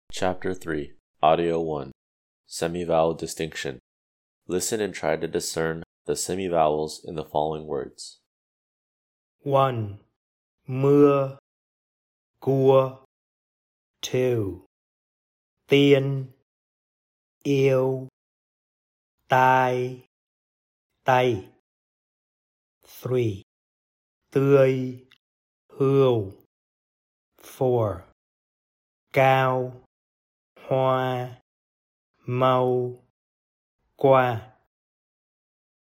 Chapter 3, Audio 1, Semivowel Distinction. Listen and try to discern the semivowels in the following words. 1. Mưa, cua. 2. Tiên, yêu, tai, tay. 3. Tươi, hươu. 4. Cao, hoa, mau, qua.